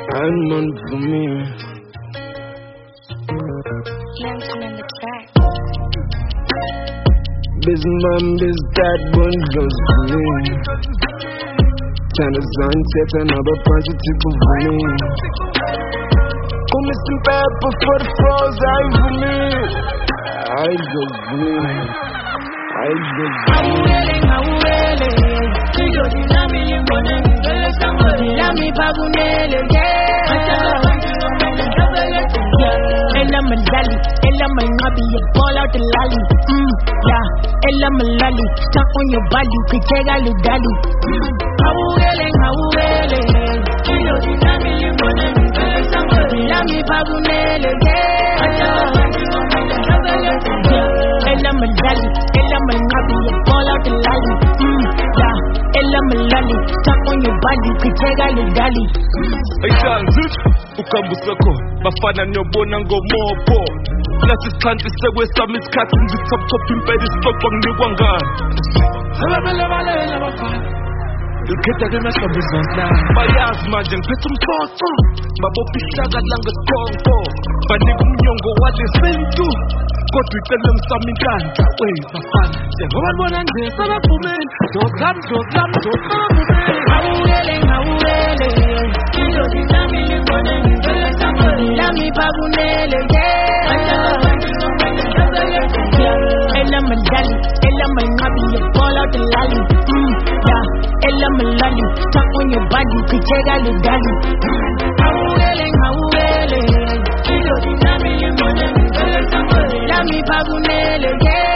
I'm on for me. Youngster in the track. This mom, this dad, one goes for me. Trying to sunset another bunch of people for me. Come some pepper for the froze, I for me. I go for me. I go for me. How well, Kigo di nami limone, vele somebody lami pagunele, Ella Malali, Ella Malabi, you ball out the lolly. Yeah, Ella Malali, stuck on your body, could take a little dally. How well, Kigo di nami limone, vele somebody lami pagunele, Ella Malali, Ella Malabi, you ball out the lolly. Yeah, Ella Malali, stuck on your body, could take a little dally. Ukambusako bafana nyobona ngomopo lasi sikhanti sekwesami isikhathi ngitop impela isixoxo nginikwa ngani ababelebalela bafana ikhetha ke mhlawumbe zonke bayazi manje ngiphethe umsoco babopha ihlaka langesikhonko banika umnyongo walesintu kodwa icele msami inhlanhla bafana njengoba libona nje sebaphumeni Ngawuwele Kilozi nami limone Lami pagunele Ella Malali, Ella Malabi, you ball out the lolly. Yeah, Ella Malali, stuck on your body, could take a little dally. Ngawuwele Kilozi nami limone Lami pagunele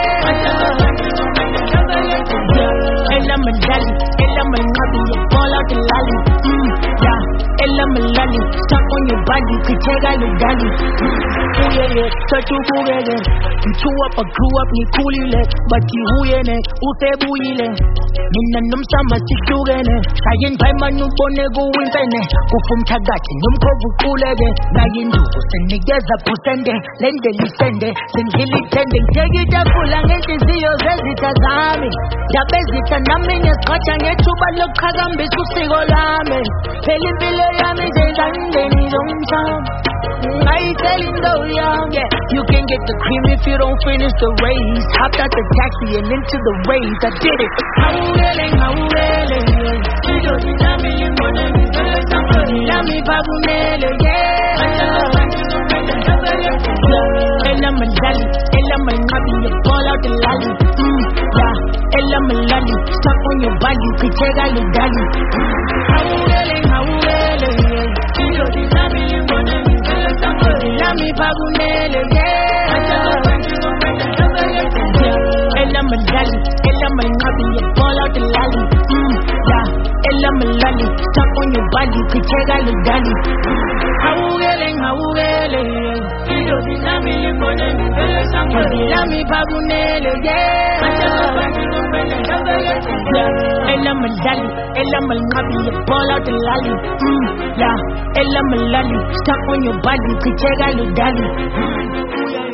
Ella Malali, Ella Malabi, you ball out the lolly. Yeah, Ella Malali, stuck on your body, could take a little dally. Touch you kugele, you chew up or grew up ni kulile, but you huyene, usebuile. Mina nomsama sikugene, sayin paima nubone guwintene, kufum tagati numkovu kulege, nayinduku senigeza pusende, lende lisende, singili tende, tegida kulangenzi ziyo zezita zami, dabezita nami nyeskocha ngechuba lokhagambi susiko lami, pelimpilo yami zezandeni zomchama. I tell you so young, yeah. You can get the cream if you don't finish the race. Hopped out the taxi and into the race. I did it. Ngawuwele Kilozi nami limone Lami pagunele, Ella Malali, Ella Malabi, you ball out the lolly. Yeah, Ella Malali, stuck on your body, could take a little dally. Ngawuwele Kilozi nami limone Lami pagunele, Ella Malali, Ella Malabi, you ball out the lolly. Yeah, Ella Malali, stuck on your body, could take a little dally. Ngawuwele Kilozi nami limone Lami pagunele, Ella Malali, Ella Malabi, you ball out the lolly. Yeah, Ella Malali, stuck on your body, could take a little dally.